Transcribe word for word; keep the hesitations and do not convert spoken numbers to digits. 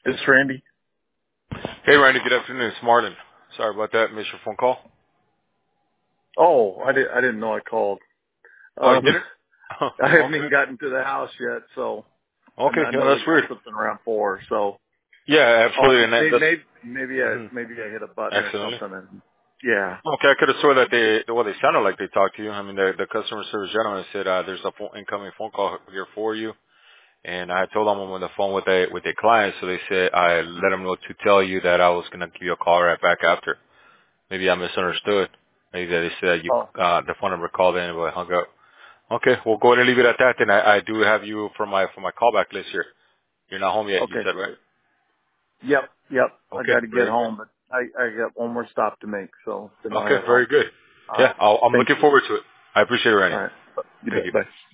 This is Randy. Hey, Randy. Good afternoon. It's Martin. Sorry about that. Missed your phone call. Oh, I did. I didn't know I called. Oh, you Um, did it? Oh, I haven't okay. even gotten to the house yet, so I, Okay. I Yeah, know we that's got weird. something around four. So Yeah, absolutely. um, And that, maybe that's maybe maybe I mm, maybe I hit a button or accidentally. something, and yeah. Okay, I could have sworn that they, well, they sounded like they talked to you. I mean, the, the customer service gentleman said uh, there's a phone, incoming phone call here for you. And I told them I'm on the phone with a with a client, so they said I let them know to tell you that I was gonna give you a call right back after. Maybe I misunderstood. Maybe they said you Oh, uh the phone number called in but I hung up. Okay, we'll go ahead and leave it at that. Then I, I do have you for my for my callback list here. You're not home yet, you okay, said, right? great. Yep, yep. I Okay, got to get very good. home, but I I got one more stop to make, so then I'll Okay, head home. very good. All Yeah, right. I'll, I'm Thank looking you. forward to it. I appreciate it, All Randy. right. You Thank bet. you. Bye.